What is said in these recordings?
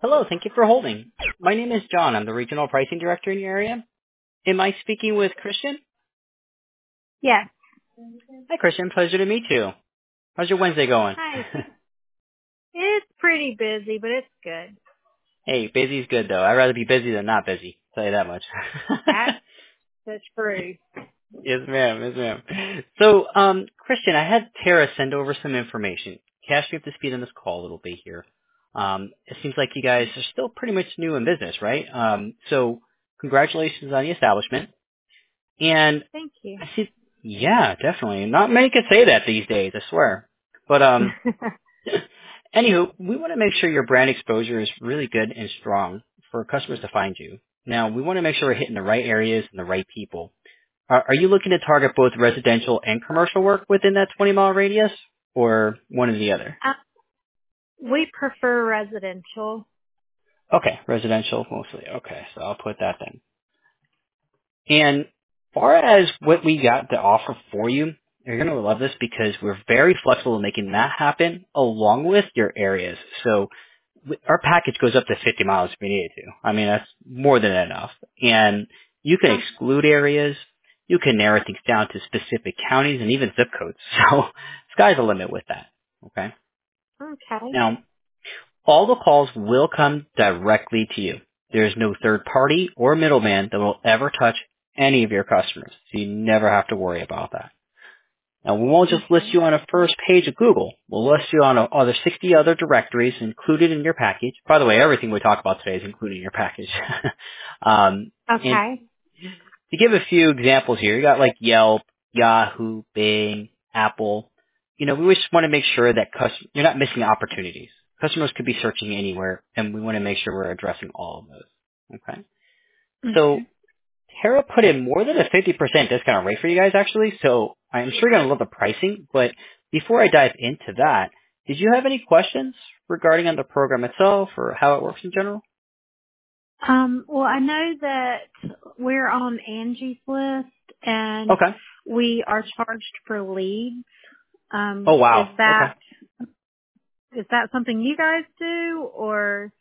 Hello, thank you for holding. My name is John. I'm the Regional Pricing Director in your area. Am I speaking with Christian? Yes. Hi, Christian. Pleasure to meet you. How's your Wednesday going? Hi. It's pretty busy, but it's good. Hey, busy's good, though. I'd rather be busy than not busy. Tell you that much. That's the truth. Yes, ma'am. Yes, ma'am. So, Christian, I had Tara send over some information. Catch me up to speed on this call a little bit here. It seems like you guys are still pretty much new in business, right? So congratulations on the establishment. And Thank you. I see. Yeah, definitely. Not many can say that these days, I swear. But anywho, we want to make sure your brand exposure is really good and strong for customers to find you. Now, we want to make sure we're hitting the right areas and the right people. Are you looking to target both residential and commercial work within that 20-mile radius, or one or the other? We prefer residential. Okay, residential mostly. Okay, so I'll put that then. And far as what we got to offer for you, you're going to love this because we're very flexible in making that happen along with your areas. So our package goes up to 50 miles if we need it to. I mean, that's more than enough. And you can exclude areas. You can narrow things down to specific counties and even zip codes. So sky's the limit with that. Okay. Okay. Now, all the calls will come directly to you. There is no third party or middleman that will ever touch any of your customers, so you never have to worry about that. Now, we won't just list Okay. you on a first page of Google. We'll list you on other 60 other directories included in your package. By the way, everything we talk about today is included in your package. And Okay. to give a few examples here, you got like Yelp, Yahoo, Bing, Apple. You know, we just want to make sure that you're not missing opportunities. Customers could be searching anywhere, and we want to make sure we're addressing all of those. Okay. So Okay. Tara put in more than a 50% discount rate for you guys, actually. So I'm sure you're going to love the pricing. But before I dive into that, did you have any questions regarding on the program itself or how it works in general? Well, I know that we're on Angie's list and Okay. we are charged for leads. Oh, Is wow. Okay. that something you guys do, or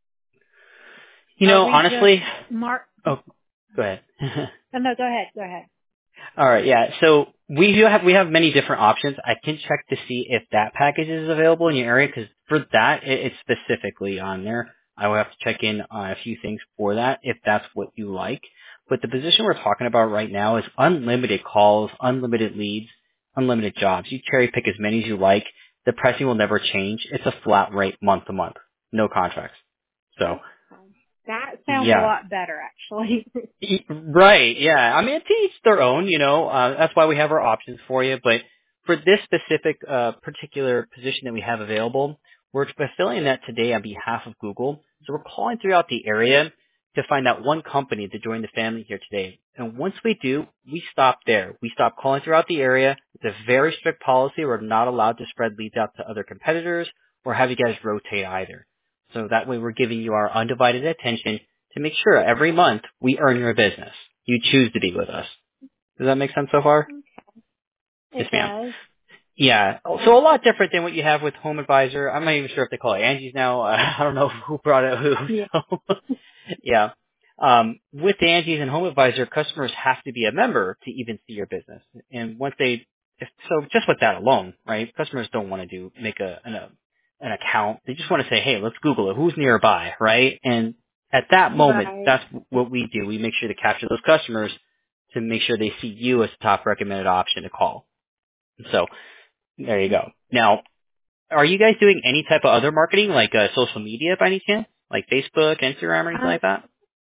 You are know, we just honestly, oh, go ahead. Oh, no, go ahead. Go ahead. All right, yeah. So we have many different options. I can check to see if that package is available in your area because for that it's specifically on there. I will have to check in on a few things for that if that's what you like. But the position we're talking about right now is unlimited calls, unlimited leads, unlimited jobs. You cherry pick as many as you like. The pricing will never change. It's a flat rate month to month, no contracts. So Okay. That sounds a yeah. lot better, actually. Right, yeah. I mean, to each their own, you know. That's why we have our options for you. But for this specific particular position that we have available, we're fulfilling that today on behalf of Google. So we're calling throughout the area to find that one company to join the family here today. And once we do, we stop there. We stop calling throughout the area. It's a very strict policy. We're not allowed to spread leads out to other competitors or have you guys rotate either. So that way we're giving you our undivided attention to make sure every month we earn your business. You choose to be with us. Does that make sense so far? Yes, It ma'am. does. Yeah. So a lot different than what you have with Home Advisor. I'm not even sure if they call it Angie's now. I don't know who brought it who. Yeah. So, yeah. With Angie's and Home Advisor, customers have to be a member to even see your business. And once so just with that alone, right? Customers don't want to make an account. They just want to say, hey, let's Google it. Who's nearby, right? And at that moment, Right. that's what we do. We make sure to capture those customers to make sure they see you as the top recommended option to call. So there you go. Now, are you guys doing any type of other marketing, like social media by any chance? Like Facebook, Instagram, or anything like that?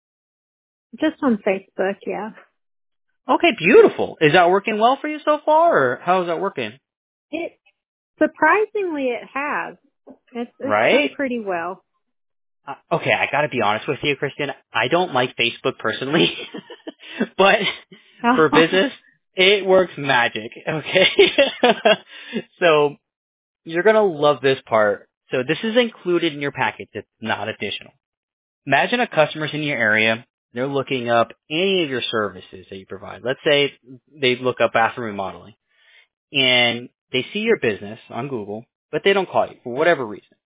Just on Facebook, yeah. Okay, beautiful. Is that working well for you so far, or how is that working? It surprisingly it has. It's done Right? pretty well. Okay, I gotta be honest with you, Christian. I don't like Facebook personally, but for business, it works magic. Okay? So, you're gonna love this part. So this is included in your package. It's not additional. Imagine a customer's in your area. They're looking up any of your services that you provide. Let's say they look up bathroom remodeling and they see your business on Google, but they don't call you for whatever reason.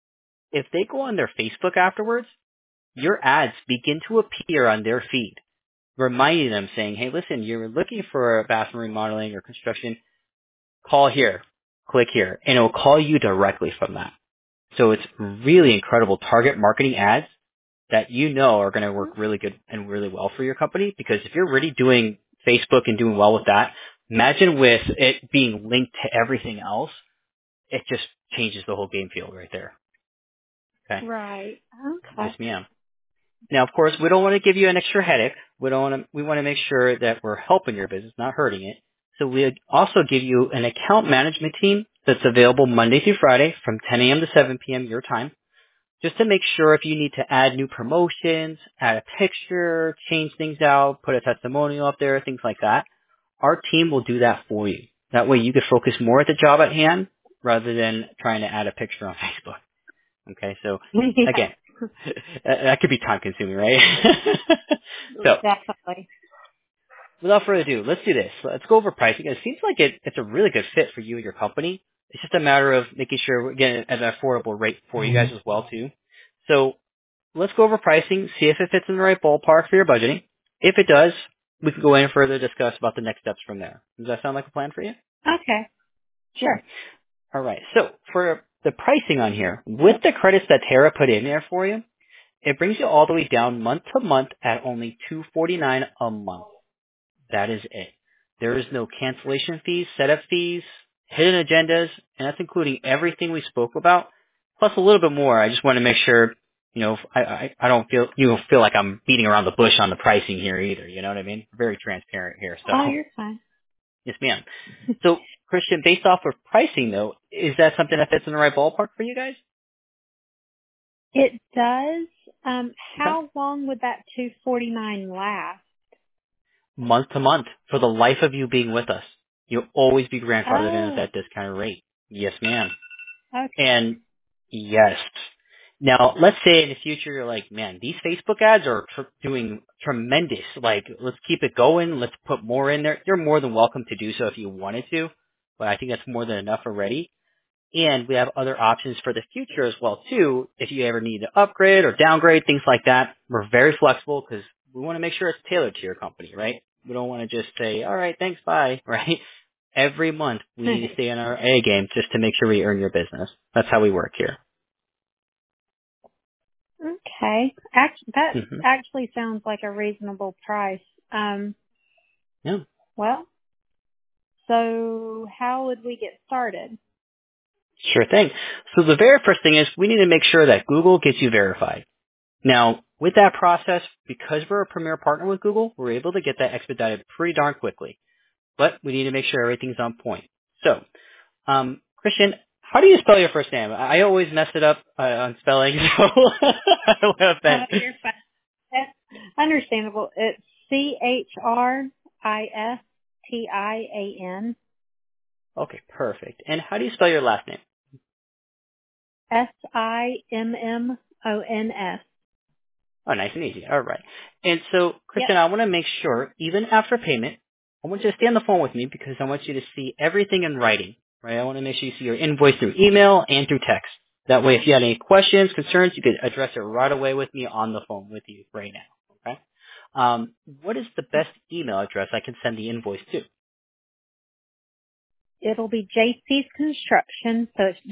if they go on their Facebook afterwards, your ads begin to appear on their feed, reminding them saying, hey, listen, you're looking for a bathroom remodeling or construction, call here, click here, and it will call you directly from that. So it's really incredible target marketing ads that you know are going to work really good and really well for your company, because if you're already doing Facebook and doing well with that, imagine with it being linked to everything else, it just changes the whole game field right there. Okay. Right. Okay. Yes, ma'am. Now, of course, we don't want to give you an extra headache. We want to make sure that we're helping your business, not hurting it. So we also give you an account management team that's available Monday through Friday from 10 a.m. to 7 p.m. your time, just to make sure if you need to add new promotions, add a picture, change things out, put a testimonial up there, things like that. Our team will do that for you. That way you can focus more at the job at hand rather than trying to add a picture on Facebook. Okay, so Yeah, again, that could be time consuming, right? So definitely. without further ado, let's do this. Let's go over pricing. It seems like it's a really good fit for you and your company. It's just a matter of making sure we're getting an affordable rate for you guys as well too. So let's go over pricing, see if it fits in the right ballpark for your budgeting. If it does, we can go in and further discuss about the next steps from there. Does that sound like a plan for you? Okay. Sure. Sure. All right. So for the pricing on here, with the credits that Tara put in there for you, it brings you all the way down month to month at only $249 a month. That is it. There is no cancellation fees, setup fees, hidden agendas, and that's including everything we spoke about, plus a little bit more. I just want to make sure, I don't feel you don't feel like I'm beating around the bush on the pricing here either. You know what I mean? Very transparent here. So Oh, you're fine. yes, ma'am. So Christian, based off of pricing though, is that something that fits in the right ballpark for you guys? It does. Okay. How long would that 249 last? Month to month for the life of you being with us. You'll always be grandfathered in at Oh, that discounted rate. Yes, ma'am. okay. And yes. Now, let's say in the future you're like, man, these Facebook ads are doing tremendous. Like, let's keep it going. Let's put more in there. You're more than welcome to do so if you wanted to, but I think that's more than enough already. And we have other options for the future as well too. If you ever need to upgrade or downgrade, things like that, we're very flexible because we want to make sure it's tailored to your company, right? We don't want to just say, all right, thanks, bye, right? Every month we need to stay on our A game just to make sure we earn your business. That's how we work here. Okay. That Hmm. actually sounds like a reasonable price. Yeah, Well, so how would we get started? sure thing. So the very first thing is we need to make sure that Google gets you verified. Now, with that process, because we're a premier partner with Google, we're able to get that expedited pretty darn quickly. But we need to make sure everything's on point. So, Christian, how do you spell your first name? I always mess it up on spelling, so I don't have that. You're fine. That's understandable. It's CHRISTIAN Okay, perfect. And how do you spell your last name? SIMMONS. Oh, nice and easy. All right. And so, Yep. Christian, I want to make sure, even after payment, I want you to stay on the phone with me because I want you to see everything in writing, right? I want to make sure you see your invoice through email and through text. That way, if you had any questions, concerns, you could address it right away with me on the phone with you right now, okay? What is the best email address I can send the invoice to? It'll be JC's Construction, so it's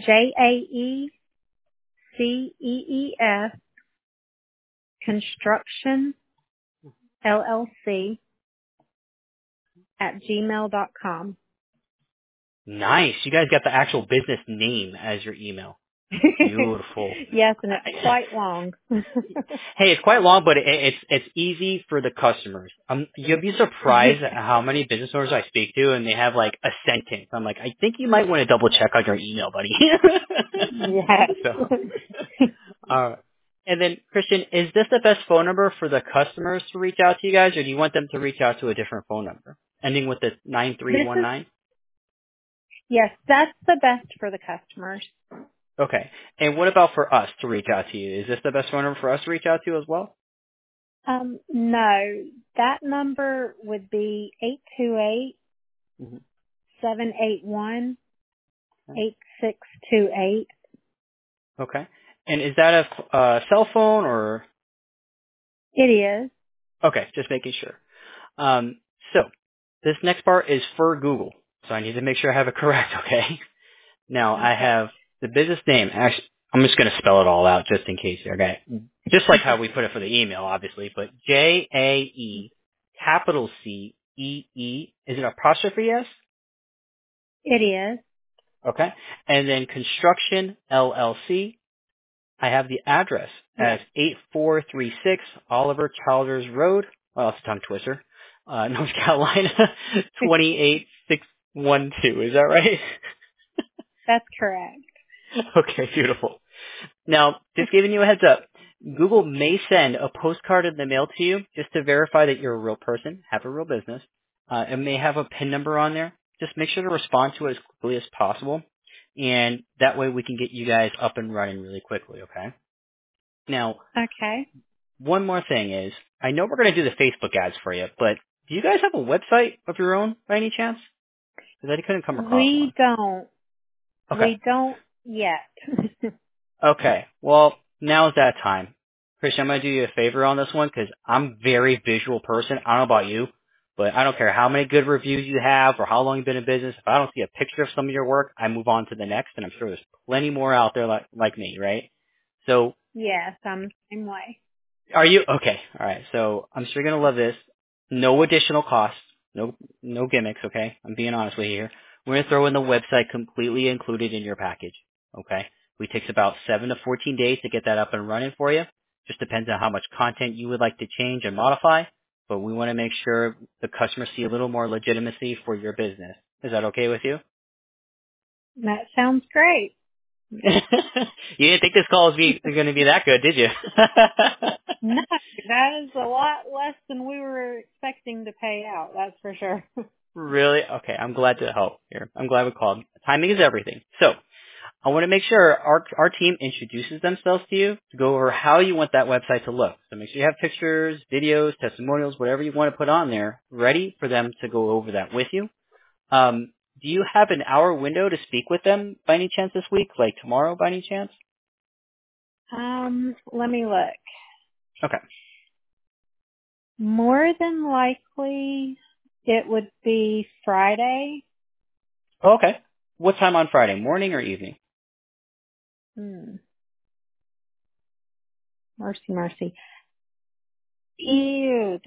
JAECEES Construction LLC at gmail.com. Nice. You guys got the actual business name as your email. Beautiful. Yes, and it's quite long. Hey, it's quite long, but it's easy for the customers. You'll be surprised at how many business owners I speak to, and they have like a sentence. I'm like, I think you might want to double check on your email, buddy. Yes. So, and then Christian, is this the best phone number for the customers to reach out to you guys, or do you want them to reach out to a different phone number ending with the This is 9319? Yes, that's the best for the customers. Okay. And what about for us to reach out to you? Is this the best phone number for us to reach out to as well? No, that number would be 828 Mm-hmm. 781 8628. Okay. And is that a cell phone or? It is. Okay, just making sure. So this next part is for Google, so I need to make sure I have it correct. Okay. Now I Okay. have the business name. Actually, I'm just going to spell it all out just in case. Okay. Just like how we put it for the email, obviously, but JAE capital CEE. Is it apostrophe S? It is. Okay. And then construction LLC. I have the address as Yes. 8436 Oliver Childers Road. Well, it's a tongue twister. North Carolina 28612. Is that right? That's correct. Okay, beautiful. Now, just giving you a heads up, Google may send a postcard in the mail to you just to verify that you're a real person, have a real business. It may have a PIN number on there. Just make sure to respond to it as quickly as possible. And that way we can get you guys up and running really quickly, okay? Now, Okay. one more thing is, I know we're going to do the Facebook ads for you, but do you guys have a website of your own by any chance? Because I couldn't come across We one. don't. Okay. We don't yet. Okay. Well, now's that time. Christian, I'm going to do you a favor on this one because I'm a very visual person. I don't know about you, but I don't care how many good reviews you have or how long you've been in business. If I don't see a picture of some of your work, I move on to the next, and I'm sure there's plenty more out there like me, right? So Yes, I'm the same way. are you okay? All right. So I'm sure you're gonna love this. No additional costs. No gimmicks. Okay. I'm being honest with you here. We're gonna throw in the website completely included in your package. Okay. It takes about 7 to 14 days to get that up and running for you. Just depends on how much content you would like to change and modify. But we want to make sure the customers see a little more legitimacy for your business. Is that okay with you? That sounds great. You didn't think this call was going to be that good, did you? No, that is a lot less than we were expecting to pay out. That's for sure. Really? Okay, I'm glad to help here. I'm glad we called. Timing is everything. So I want to make sure our team introduces themselves to you to go over how you want that website to look. So make sure you have pictures, videos, testimonials, whatever you want to put on there, ready for them to go over that with you. Do you have an hour window to speak with them by any chance this week, like tomorrow by any chance? Let me look. Okay. More than likely, it would be Friday. Okay. What time on Friday? Morning or evening? Mercy, mercy. Ew.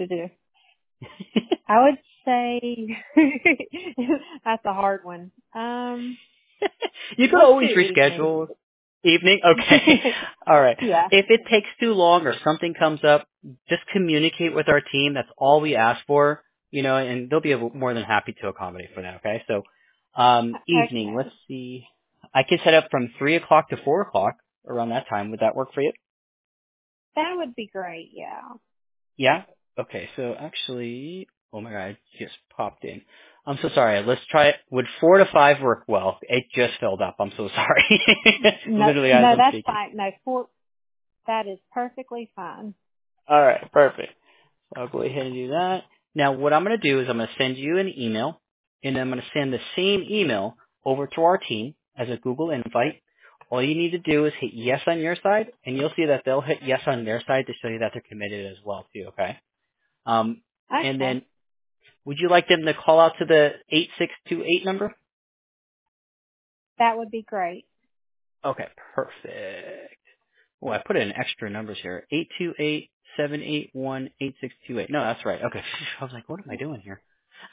I would say that's a hard one. You could Let's do always evening. reschedule. Evening? Okay. All right. Yeah. If it takes too long or something comes up, just communicate with our team. That's all we ask for, and they'll be more than happy to accommodate for that, okay? So, evening, Okay. let's see. I could set up from 3 o'clock to 4 o'clock around that time. Would that work for you? That would be great. Yeah. Yeah? Okay, so actually, oh my god, it just popped in. I'm so sorry. Let's try it. Would 4 to 5 work well? It just filled up. I'm so sorry. No, Literally as no, I'm that's speaking. fine. No, that is perfectly fine. Alright, perfect. I'll go ahead and do that. Now what I'm going to do is I'm going to send you an email, and I'm going to send the same email over to our team as a Google invite. All you need to do is hit yes on your side, and you'll see that they'll hit yes on their side to show you that they're committed as well too, okay? And Okay. then would you like them to call out to the 8628 number? That would be great. Okay, perfect. Oh, I put in extra numbers here. 828-781-8628. No, that's right. Okay. I was like, what am I doing here?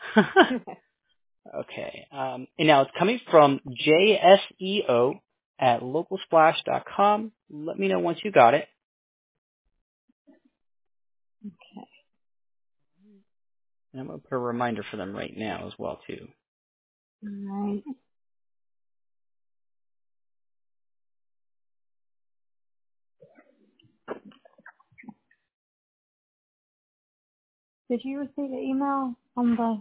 Okay. And now it's coming from JSEO at localsplash.com. Let me know once you got it. And I'm going to put a reminder for them right now as well, too. All right. Did you receive the email on the?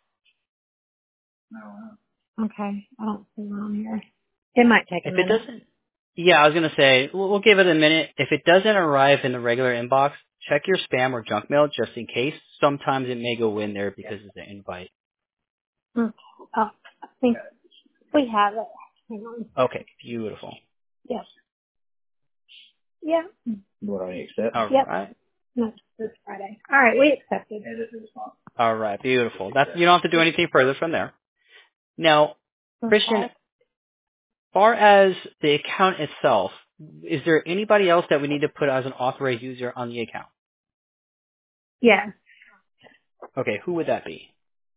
Okay, I don't see one on here. It might take a If it minute. doesn't, yeah, I was going to say, we'll give it a minute. If it doesn't arrive in the regular inbox, check your spam or junk mail just in case. Sometimes it may go in there because it's an invite. Okay. Oh, I think we have it. Hang on. Okay, beautiful. Yes. Yep. What do I accept? All Yep. right. Not this Friday. All right, we accepted. All right. Beautiful. That's, you don't have to do anything further from there. Now, Christian, as Okay. far as the account itself, is there anybody else that we need to put as an authorized user on the account? Yes. Okay. Who would that be?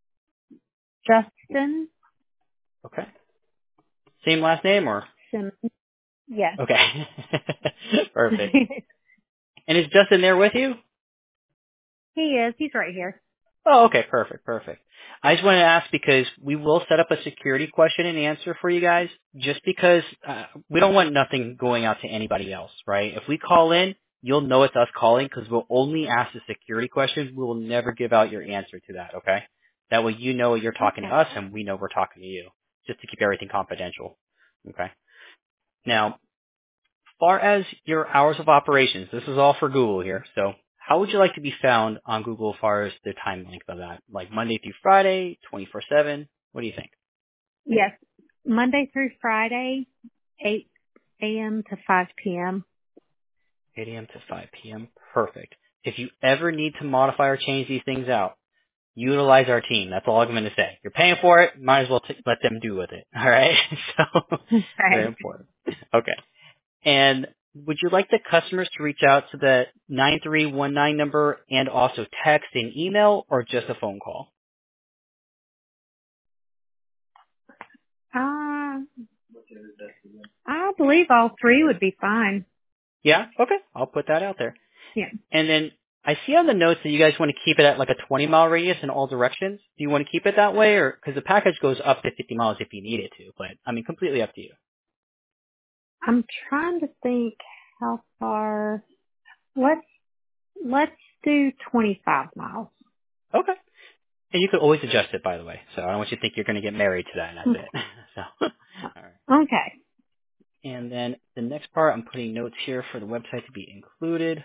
Justin Okay. Same last name or? Simmons. Yes. Okay. Perfect. And is Justin there with you? He is. He's right here. Oh, okay. Perfect. Perfect. I just wanted to ask because we will set up a security question and answer for you guys just because we don't want nothing going out to anybody else, right? If we call in, you'll know it's us calling because we'll only ask the security questions. We will never give out your answer to that, okay? That way you know you're talking to Okay. us and we know we're talking to you just to keep everything confidential, okay? Now, far as your hours of operations, this is all for Google here. So how would you like to be found on Google as far as the time length of that? Like Monday through Friday, 24/7? What do you think? Yes. Monday through Friday, 8 a.m. to 5 p.m. 8 a.m. to 5 p.m. Perfect. If you ever need to modify or change these things out, utilize our team. That's all I'm going to say. You're paying for it. Might as well let them do with it. All right? So very Okay. important. Okay. And would you like the customers to reach out to the 9319 number and also text and email or just a phone call? Uh, I believe all three would be fine. Yeah? Okay. I'll put that out there. Yeah. And then I see on the notes that you guys want to keep it at like a 20-mile radius in all directions. Do you want to keep it that way or because the package goes up to 50 miles if you need it to, but I mean completely up to you. I'm trying to think how far. Let's do 25 miles. Okay. And you could always adjust it, by the way. So I don't want you to think you're going to get married to that and that's it. So, all right. Okay. And then the next part, I'm putting notes here for the website to be included.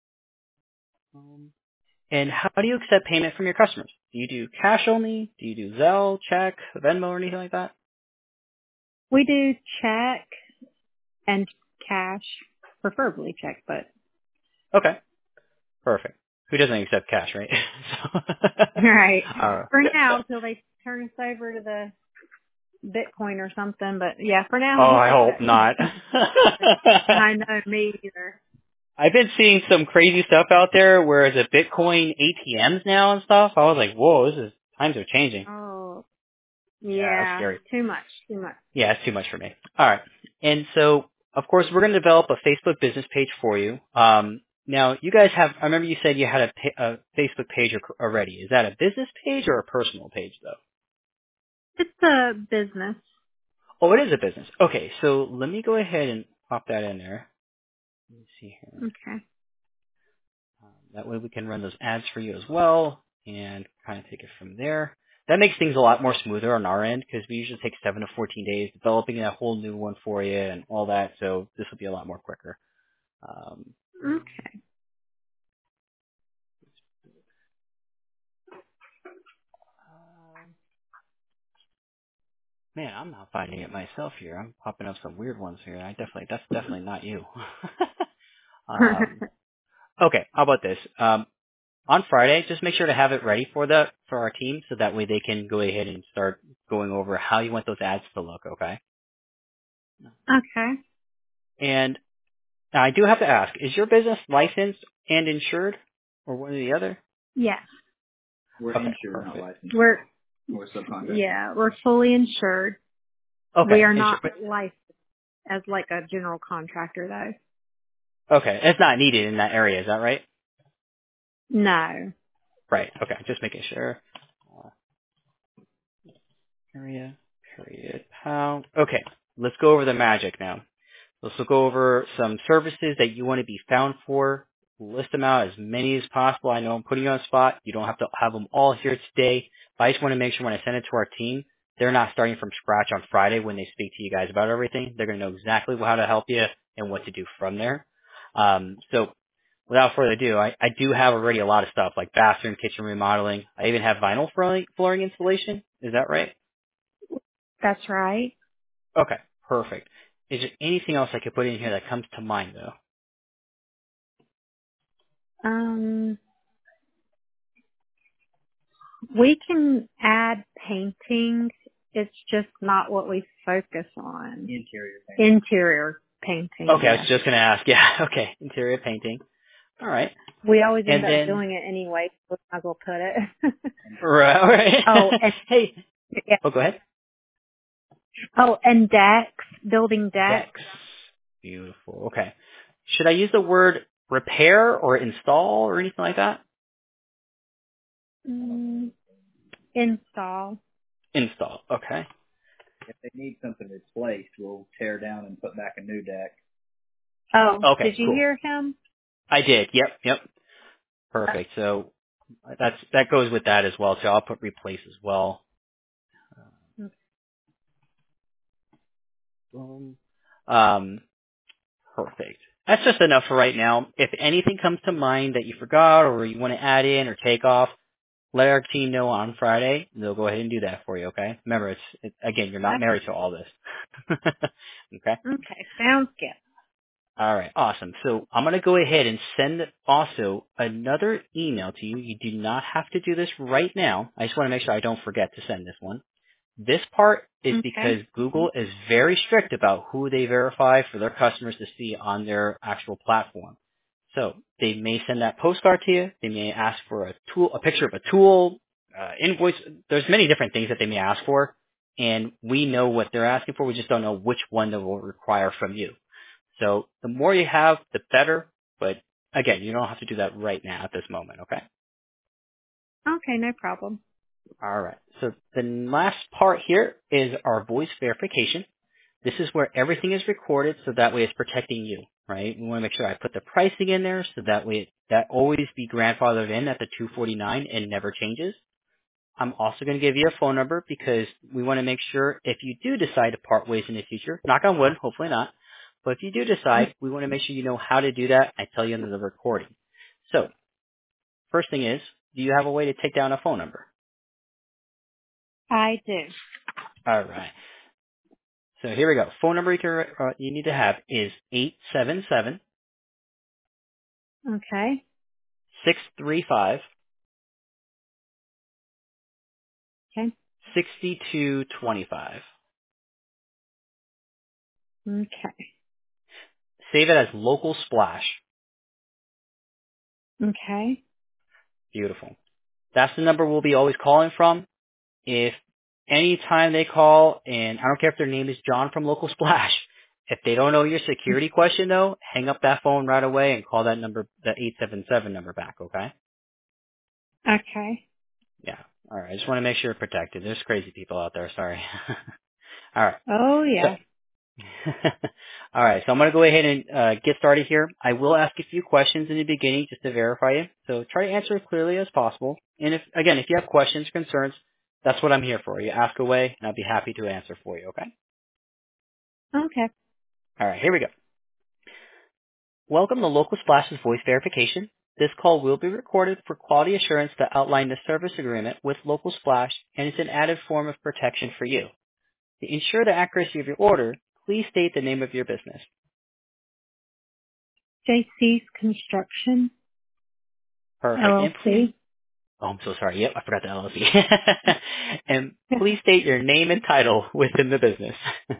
And how do you accept payment from your customers? Do you do cash only? Do you do Zelle, check, Venmo, or anything like that? We do check and cash, preferably check, but Okay, perfect. Who doesn't accept cash, right? So, right. uh, For now, till they turn us over to the Bitcoin or something. But yeah, for now oh, we I take hope not. check. I know, me either. I've been seeing some crazy stuff out there where it's a Bitcoin ATMs now and stuff. I was like, whoa, times are changing. Oh, Yeah, that's yeah. scary. Too much. Too much. Yeah, it's too much for me. All right. And so, of course, we're going to develop a Facebook business page for you. Now, you guys have, I remember you said you had a Facebook page already. Is that a business page or a personal page, though? It's a business. Oh, it is a business. Okay, so let me go ahead and pop that in there. Let me see here. Okay. That way we can run those ads for you as well and kind of take it from there. That makes things a lot more smoother on our end because we usually take 7 to 14 days developing a whole new one for you and all that, so this will be a lot more quicker. Um, Okay. man, I'm not finding it myself here. I'm popping up some weird ones here. That's definitely not you. um, okay, how about this? On Friday, just make sure to have it ready for our team, so that way they can go ahead and start going over how you want those ads to look. Okay. Okay. And now I do have to ask: is your business licensed and insured, or one or the other? Yes. We're Okay, insured, not perfect. licensed. We're We're subcontracted. yeah, we're fully insured. We Okay, are not insured. licensed as like a general contractor though. Okay, it's not needed in that area. Is that right? No. Right. Okay, just making sure. Area, period, pound. Okay, let's go over the magic now. Let's go over some services that you want to be found for. List them out as many as possible. I know I'm putting you on the spot. You don't have to have them all here today. But I just want to make sure when I send it to our team, they're not starting from scratch on Friday when they speak to you guys about everything. They're going to know exactly how to help you and what to do from there. So without further ado, I do have already a lot of stuff like bathroom, kitchen remodeling. I even have vinyl flooring installation. Is that right? That's right. Okay, perfect. Is there anything else I could put in here that comes to mind, though? We can add painting. It's just not what we focus on. Interior painting. Interior painting. Okay, I yes. was just going to ask. Yeah, okay. Interior painting. All right. We always end And up then, doing it anyway, so we might as well put it. right. Oh, and Hey. yeah. Oh, go ahead. Oh, and decks, building decks. Decks. Beautiful. Okay. Should I use the word repair or install or anything like that? Install. Install. Okay. If they need something replaced, we'll tear down and put back a new deck. Oh, Okay, did you cool. hear him? I did. Yep. Perfect. So that goes with that as well. So I'll put replace as well. Boom. Perfect. That's just enough for right now. If anything comes to mind that you forgot or you want to add in or take off, let our team know on Friday. They'll go ahead and do that for you, okay? Remember, again, you're not married to all this. Okay? Okay, sounds good. All right, awesome. So I'm going to go ahead and send also another email to you. You do not have to do this right now. I just want to make sure I don't forget to send this one. This part is because Google is very strict about who they verify for their customers to see on their actual platform. So they may send that postcard to you. They may ask for a picture of a tool, invoice. There's many different things that they may ask for, and we know what they're asking for. We just don't know which one they will require from you. So the more you have, the better. But again, you don't have to do that right now at this moment. Okay. Okay, no problem. All right. So the last part here is our voice verification. This is where everything is recorded so that way it's protecting you, right? We want to make sure I put the pricing in there so that way that always be grandfathered in at the $249 and never changes. I'm also going to give you a phone number because we want to make sure if you do decide to part ways in the future, knock on wood, hopefully not, but if you do decide, we want to make sure you know how to do that. I tell you under the recording. So first thing is, do you have a way to take down a phone number? I do. All right. So here we go. Phone number you need to have is 877 Okay. 635 Okay. 6225. Okay. Save it as Local Splash. Okay. Beautiful. That's the number we'll be always calling from. If any time they call, and I don't care if their name is John from Local Splash, if they don't know your security question though, hang up that phone right away and call that number, the 877 number back, okay? Okay. Yeah. All right. I just want to make sure you're protected. There's crazy people out there. Sorry. All right. Oh, So, yeah. all right. So I'm going to go ahead and get started here. I will ask a few questions in the beginning just to verify you. So try to answer as clearly as possible. And if you have questions, concerns, that's what I'm here for. You ask away, and I'll be happy to answer for you. Okay. Okay. All right. Here we go. Welcome to Local Splash's voice verification. This call will be recorded for quality assurance to outline the service agreement with Local Splash, and it's an added form of protection for you. To ensure the accuracy of your order, please state the name of your business. JC's Construction, Perfect. And please, LLC. oh, I'm so sorry. Yep, I forgot the LLC. And please state your name and title within the business.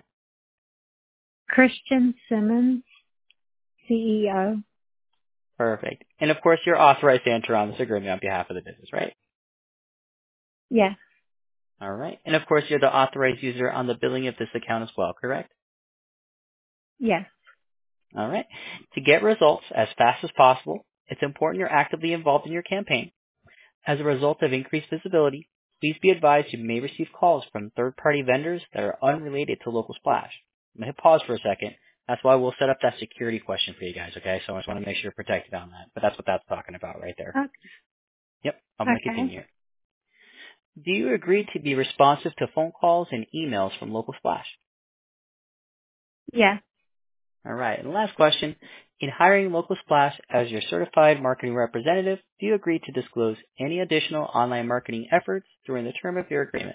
Christian Simmons, CEO. Perfect. And of course, you're authorized to enter on this agreement on behalf of the business, right? Yes. All right. And of course, you're the authorized user on the billing of this account as well, correct? Yes. All right. To get results as fast as possible, it's important you're actively involved in your campaign. As a result of increased visibility, please be advised you may receive calls from third-party vendors that are unrelated to Local Splash. I'm going to pause for a second. That's why we'll set up that security question for you guys, okay? So I just want to make sure you're protected on that. But that's what that's talking about right there. Okay. Yep, I'm going to Okay. continue. Do you agree to be responsive to phone calls and emails from Local Splash? Yes. All right. And the last question. In hiring Local Splash as your certified marketing representative, do you agree to disclose any additional online marketing efforts during the term of your agreement?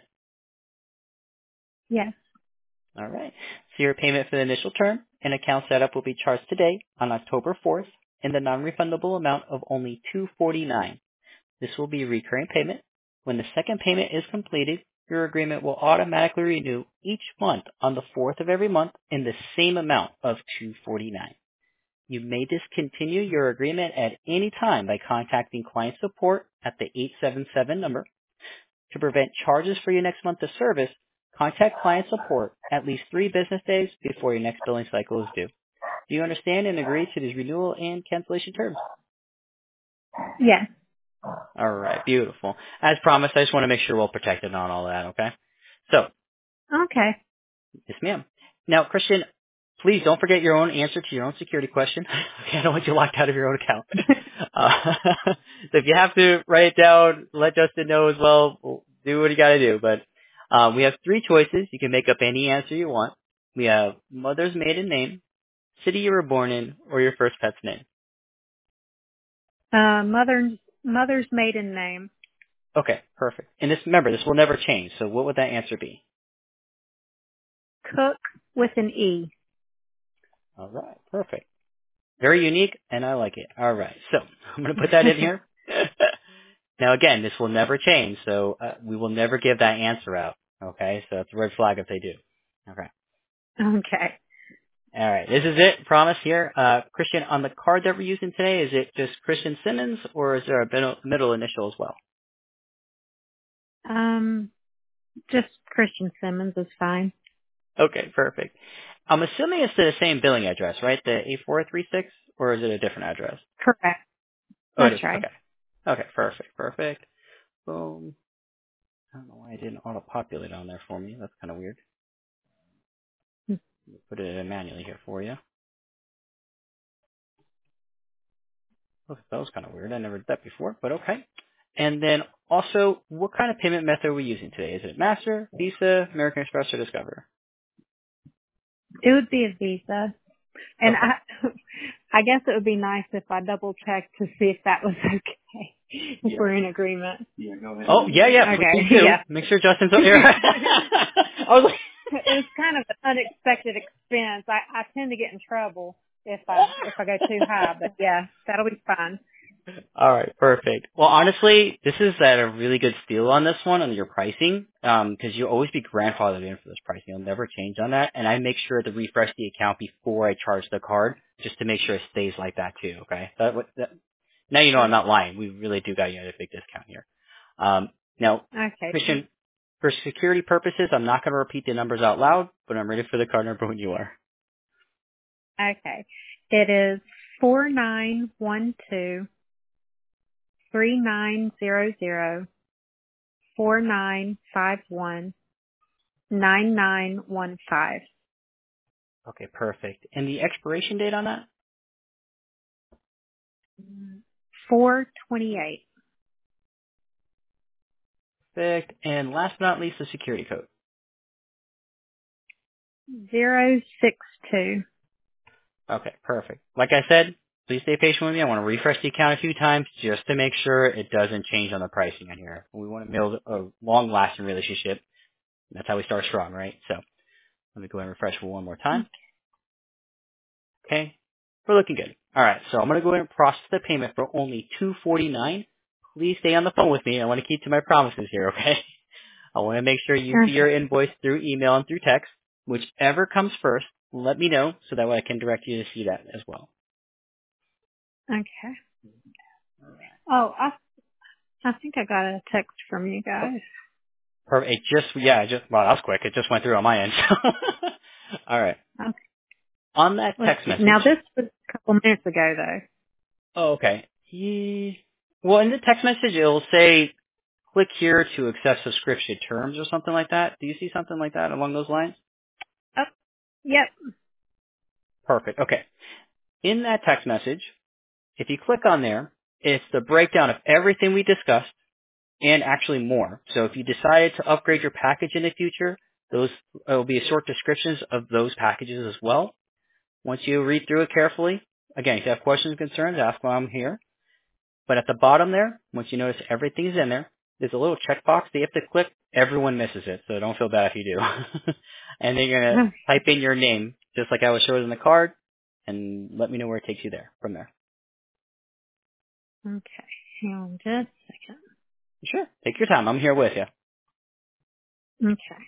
Yes. All right. So your payment for the initial term and account setup will be charged today on October 4th in the non-refundable amount of only $249. This will be a recurring payment. When the second payment is completed, your agreement will automatically renew each month on the 4th of every month in the same amount of $249. You may discontinue your agreement at any time by contacting client support at the 877 number. To prevent charges for your next month of service, contact client support at least 3 business days before your next billing cycle is due. Do you understand and agree to these renewal and cancellation terms? Yes. All right, beautiful. As promised, I just want to make sure we're well protected on all that, okay? So, Okay. yes, ma'am. Now, Christian, please don't forget your own answer to your own security question. Okay, I don't want you locked out of your own account. So if you have to write it down, let Justin know as well. We'll do what you got to do. But we have 3 choices. You can make up any answer you want. We have mother's maiden name, city you were born in, or your first pet's name. Mother's maiden name. Okay, perfect. And remember, this will never change. So what would that answer be? Cook with an E. All right, perfect. Very unique, and I like it. All right, so I'm going to put that in here. Now, again, this will never change, so we will never give that answer out. Okay, so it's a red flag if they do. Okay. Okay. All right, this is it. Promise here. Christian, on the card that we're using today, is it just Christian Simmons, or is there a middle initial as well? Just Christian Simmons is fine. Okay, perfect. I'm assuming it's the same billing address, right? The 8436, or is it a different address? Correct. Oh, it That's is. right. Okay. Okay, perfect. Boom. I don't know why it didn't auto-populate on there for me. That's kind of weird. Put it in manually here for you. Look, that was kind of weird. I never did that before, but okay. And then also, what kind of payment method are we using today? Is it Master, Visa, American Express, or Discover? It would be a Visa. And Okay. I guess it would be nice if I double checked to see if that was okay. If we're in agreement. Yeah, go ahead. Oh, yeah, Okay, please do. yeah. Make sure Justin's up here. I was like, It was kind of an unexpected expense. I tend to get in trouble if I go too high, but yeah, that'll be fine. all right, perfect. Well, honestly, this is at a really good steal on this one, on your pricing, because you'll always be grandfathered in for this pricing. You'll never change on that. And I make sure to refresh the account before I charge the card, just to make sure it stays like that too, okay? Now you know I'm not lying. We really do got you at a big discount here. Now, Okay. Christian, for security purposes, I'm not going to repeat the numbers out loud, but I'm ready for the card number when you are. Okay. It is 4912 3900 4951 9915. Okay, perfect. And the expiration date on that? 428. Perfect. And last but not least, the security code. 062. Okay, perfect. Like I said, please stay patient with me. I want to refresh the account a few times just to make sure it doesn't change on the pricing on here. We want to build a long-lasting relationship. That's how we start strong, right? So let me go ahead and refresh one more time. Okay, we're looking good. All right, so I'm going to go ahead and process the payment for only $249. Please stay on the phone with me. I want to keep to my promises here, okay? I want to make sure you see your invoice through email and through text. Whichever comes first, let me know so that way I can direct you to see that as well. Okay. Oh, I think I got a text from you guys. Perfect. Well, that was quick. It just went through on my end. All right. Okay. On that text message. Now this was a couple minutes ago though. Oh, okay. Well, in the text message, it'll say, click here to accept subscription terms or something like that. Do you see something like that along those lines? Oh, yep. Perfect. Okay. In that text message, if you click on there, it's the breakdown of everything we discussed and actually more. So if you decided to upgrade your package in the future, those will be short descriptions of those packages as well. Once you read through it carefully, again, if you have questions and concerns, ask while I'm here. But at the bottom there, once you notice everything's in there, there's a little checkbox that you have to click. Everyone misses it, so don't feel bad if you do. And then you're going to type in your name, just like I was showing in the card, and let me know where it takes you there from there. Okay. Hang on just a second. Sure. Take your time. I'm here with you. Okay.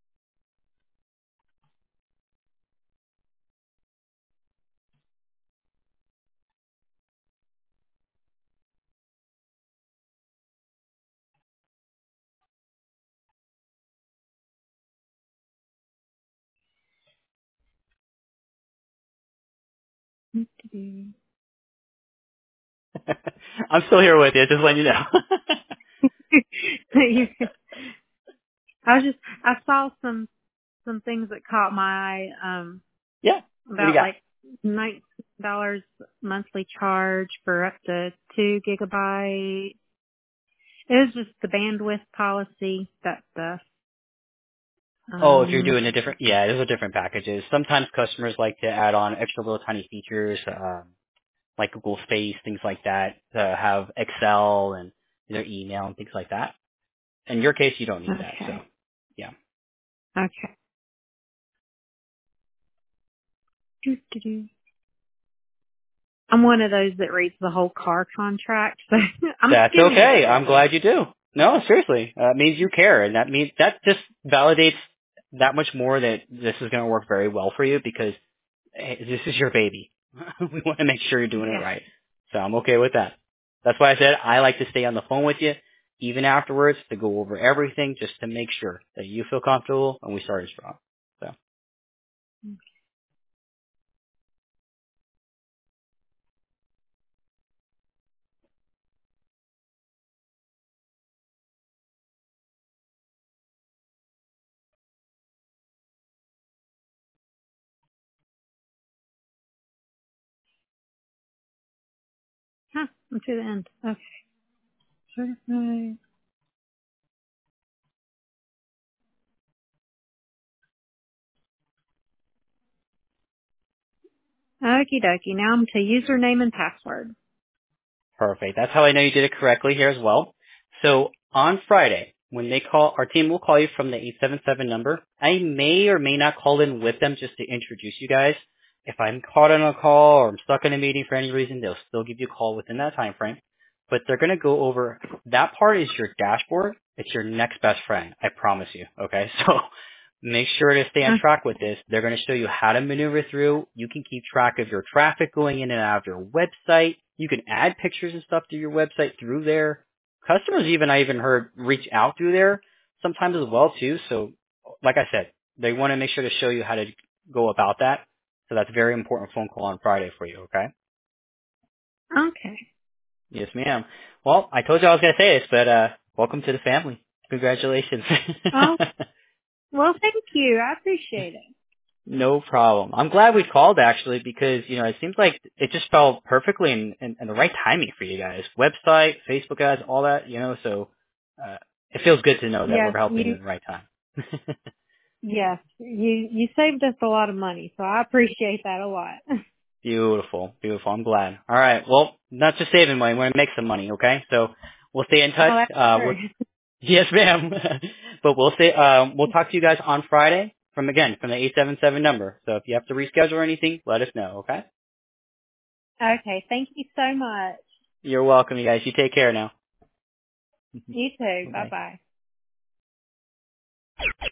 I'm still here with you. Just letting you know. I saw some things that caught my eye, Yeah. What do you about got? like $19 monthly charge for up to 2 GB. It was just the bandwidth policy, that stuff. Oh, if you're doing there's a different packages. Sometimes customers like to add on extra little tiny features, like Google Space, things like that, to have Excel and their email and things like that. In your case, you don't need that. So, Okay. yeah. Okay. Doo-doo-doo. I'm one of those that reads the whole car contract, so I'm That's skimming it a okay. little I'm bit. glad you do. No, seriously. It means you care, and that just validates that much more that this is going to work very well for you because hey, this is your baby. We want to make sure you're doing it Yeah. right. So I'm okay with that. That's why I said I like to stay on the phone with you, even afterwards, to go over everything just to make sure that you feel comfortable and we started strong. So, Huh, I'm to the end. Okay. Certified. Okie dokie. Now I'm to username and password. perfect. That's how I know you did it correctly here as well. So on Friday, when they call, our team will call you from the 877 number. I may or may not call in with them just to introduce you guys. If I'm caught on a call or I'm stuck in a meeting for any reason, they'll still give you a call within that time frame. But they're going to go over, that part is your dashboard. It's your next best friend. I promise you. Okay. So make sure to stay on track with this. They're going to show you how to maneuver through. You can keep track of your traffic going in and out of your website. You can add pictures and stuff to your website through there. Customers I even heard reach out through there sometimes as well too. So like I said, they want to make sure to show you how to go about that. So that's a very important phone call on Friday for you, okay? Okay. Yes, ma'am. Well, I told you I was going to say this, but welcome to the family. Congratulations. Oh, well, thank you. I appreciate it. No problem. I'm glad we called actually because, it seems like it just fell perfectly in the right timing for you guys. Website, Facebook ads, all that, so it feels good to know that we're Yes, helping you in the right time. you saved us a lot of money, so I appreciate that a lot. Beautiful, beautiful. I'm glad. All right. Well, not just saving money, we're going to make some money, okay? So we'll stay in touch. Oh, that's true. Yes, ma'am. But we'll talk to you guys on Friday from the 877 number. So if you have to reschedule or anything, let us know, okay? Okay, thank you so much. You're welcome, you guys. You take care now. You too. Bye Bye-bye. bye.